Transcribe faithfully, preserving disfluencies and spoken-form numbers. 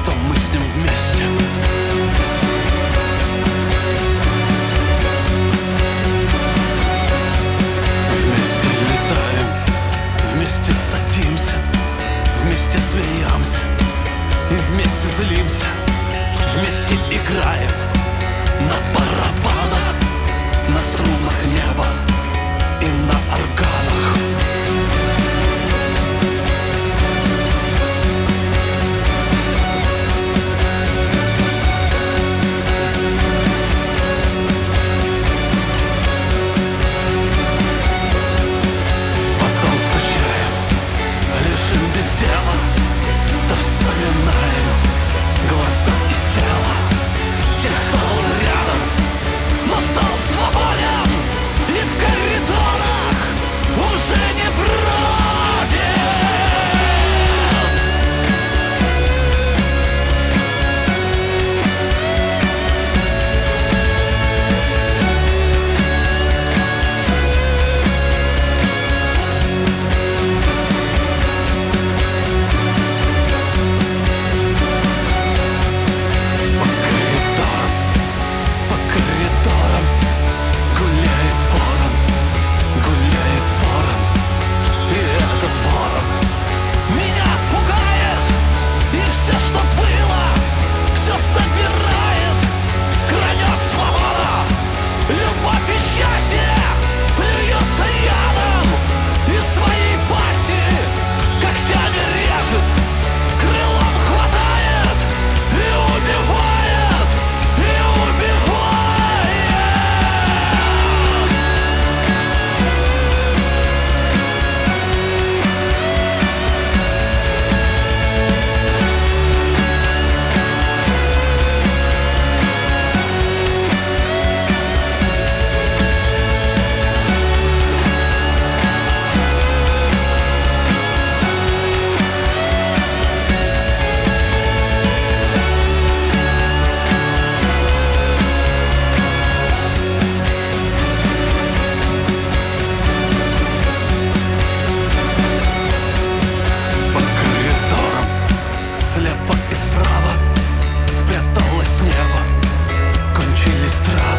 что мы с ним вместе. Вместе летаем, вместе садимся, вместе смеемся и вместе злимся, вместе играем на барабанах, на струнах неба и на органах. Потом скучаем, лежим без дела, да вспоминаем глаза и тело тех, кто был рядом, но стал свободен и в коридорах уже не бродит. По коридорам, по коридорам гуляет ворон, гуляет ворон. И этот ворон меня пугает, и все, что было, все собирает. Крадет свобода, любовь и счастье, плюется ядом из своей пасти, когтями режет, крылом хватает и убивает, и убивает. По коридорам слева и справа спряталось небо, кончились травы.